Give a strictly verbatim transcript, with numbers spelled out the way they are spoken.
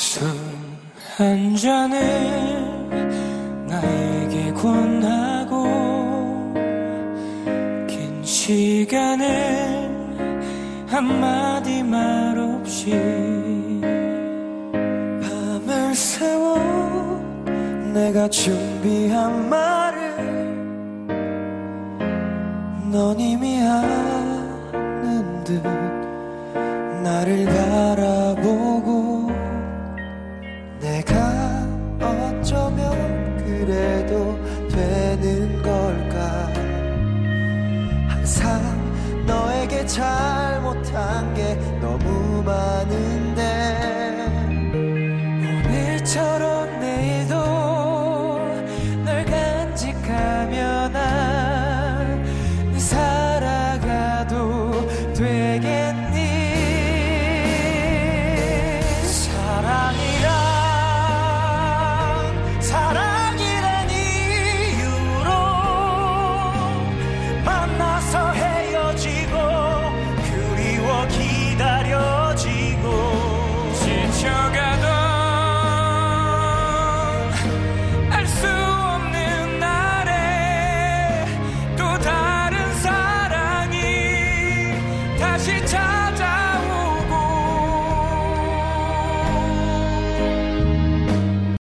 술 한 잔을 나에게 권하고 긴 시간을 한마디 말 없이 밤을 새워 내가 준비한 말을 넌 이미 아는 듯 나를 바라보고 내가 어쩌면 그래도 되는 걸까 항상